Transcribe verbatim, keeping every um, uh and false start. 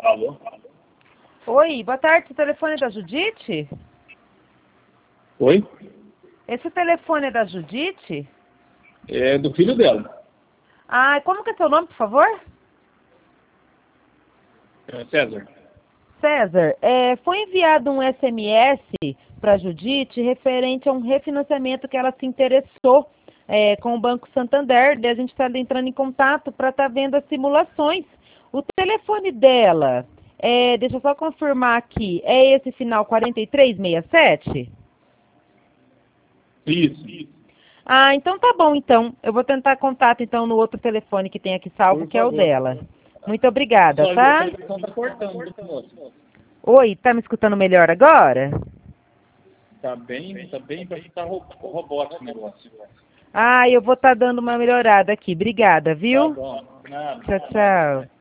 Alô? Oi, boa tarde, esse telefone é da Judite? Oi? Esse telefone é da Judite? É do filho dela. Ah, como que é seu nome, por favor? É César. César, é, foi enviado um S M S para a Judite referente a um refinanciamento que ela se interessou é, com o Banco Santander. Daí a gente está entrando em contato para estar vendo as simulações. O telefone dela, é, deixa eu só confirmar aqui, é esse final quatro três seis sete? Isso, isso. Ah, então tá bom, então. Eu vou tentar contato, então, no outro telefone que tem aqui salvo, Por que é o favor. dela. Muito obrigada, Só a tá? televisão tá cortando, moço. Oi, tá me escutando melhor agora? Tá bem, tá bem, parece que tá ro- robótico o negócio. Ah, eu vou estar dando uma melhorada aqui. Obrigada, Tá viu? bom. Nada. Tchau, tchau.